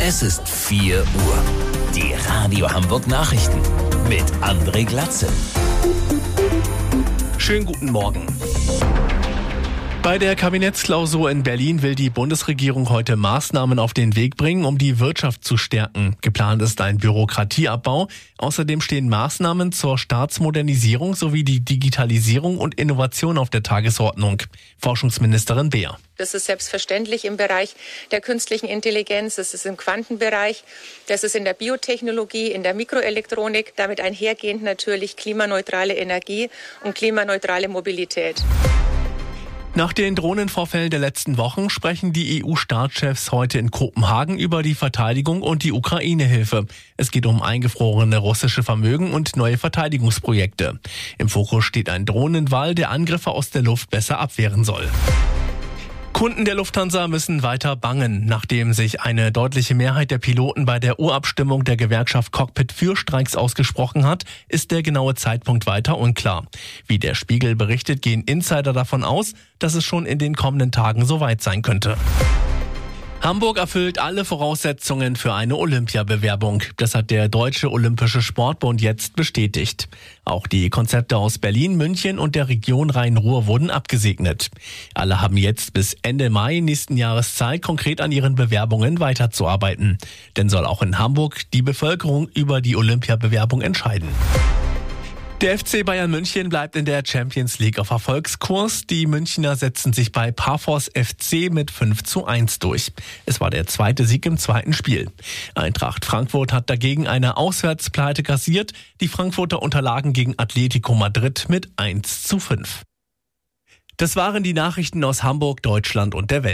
Es ist 4 Uhr. Die Radio Hamburg Nachrichten mit André Glatze. Schönen guten Morgen. Bei der Kabinettsklausur in Berlin will die Bundesregierung heute Maßnahmen auf den Weg bringen, um die Wirtschaft zu stärken. Geplant ist ein Bürokratieabbau. Außerdem stehen Maßnahmen zur Staatsmodernisierung sowie die Digitalisierung und Innovation auf der Tagesordnung. Forschungsministerin Beer. Das ist selbstverständlich im Bereich der künstlichen Intelligenz, das ist im Quantenbereich, das ist in der Biotechnologie, in der Mikroelektronik, damit einhergehend natürlich klimaneutrale Energie und klimaneutrale Mobilität. Nach den Drohnenvorfällen der letzten Wochen sprechen die EU-Staatschefs heute in Kopenhagen über die Verteidigung und die Ukraine-Hilfe. Es geht um eingefrorene russische Vermögen und neue Verteidigungsprojekte. Im Fokus steht ein Drohnenwall, der Angriffe aus der Luft besser abwehren soll. Kunden der Lufthansa müssen weiter bangen. Nachdem sich eine deutliche Mehrheit der Piloten bei der Urabstimmung der Gewerkschaft Cockpit für Streiks ausgesprochen hat, ist der genaue Zeitpunkt weiter unklar. Wie der Spiegel berichtet, gehen Insider davon aus, dass es schon in den kommenden Tagen soweit sein könnte. Hamburg erfüllt alle Voraussetzungen für eine Olympiabewerbung. Das hat der Deutsche Olympische Sportbund jetzt bestätigt. Auch die Konzepte aus Berlin, München und der Region Rhein-Ruhr wurden abgesegnet. Alle haben jetzt bis Ende Mai nächsten Jahres Zeit, konkret an ihren Bewerbungen weiterzuarbeiten. Denn soll auch in Hamburg die Bevölkerung über die Olympiabewerbung entscheiden. Der FC Bayern München bleibt in der Champions League auf Erfolgskurs. Die Münchner setzen sich bei Paphos FC mit 5:1 durch. Es war der zweite Sieg im zweiten Spiel. Eintracht Frankfurt hat dagegen eine Auswärtspleite kassiert. Die Frankfurter unterlagen gegen Atletico Madrid mit 1:5. Das waren die Nachrichten aus Hamburg, Deutschland und der Welt.